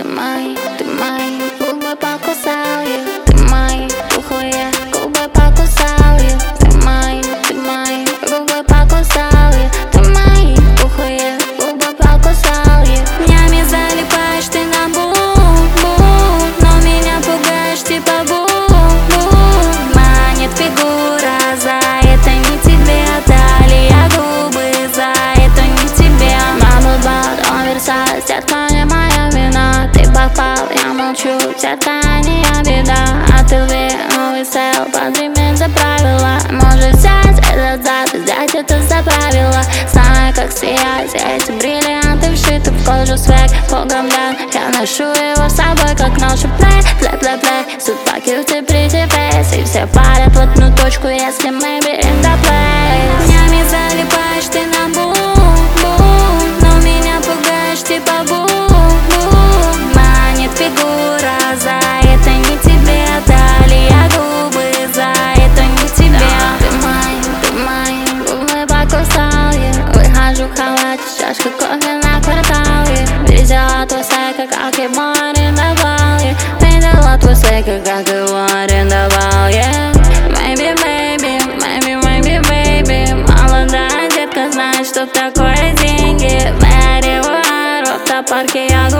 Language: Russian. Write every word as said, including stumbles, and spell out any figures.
мои, ты мои губы покусал я. Ты мои пухлые губы покусал я. Ты мои, ты мои губы покусал я. Ты мои пухлые губы покусал я. Днями залипаешь ты на бу-бу, но меня пугаешь типа бу-бу. Манит фигура, за это не тебе талия, губы, за это не тебе. Бабл-бад, он Версаль, детка, не моя вина. Ты попал, я молчу, детка, не я беда. А ты новый сел, поднимет за правила. Может взять этот зад, взять это за правила. Знаю, как сиять, эти бриллианты вшиты в кожу свек. Богом дан, я ношу его с собой, как ношу плей, плей, плей, плей. Судьба кьюти, pretty face, и все парят в одну точку, если мы берем до плей. Днями залипаешь ты на бу-бу, но меня пугаешь типа бу-бу. Манит фигура, за это не тебе талия, губы, за это не тебе. Ты мои, ты мои губы покусал я. Выхожу в халате, чашка кофе на квартале. Видела твой сайка, как его арендовал я. Видела твой сайка, как его арендовал я. Maybe, maybe, maybe, maybe, baby. Молодая детка знает, что такое деньги. Мэри в аэропорт, парке я гуляю.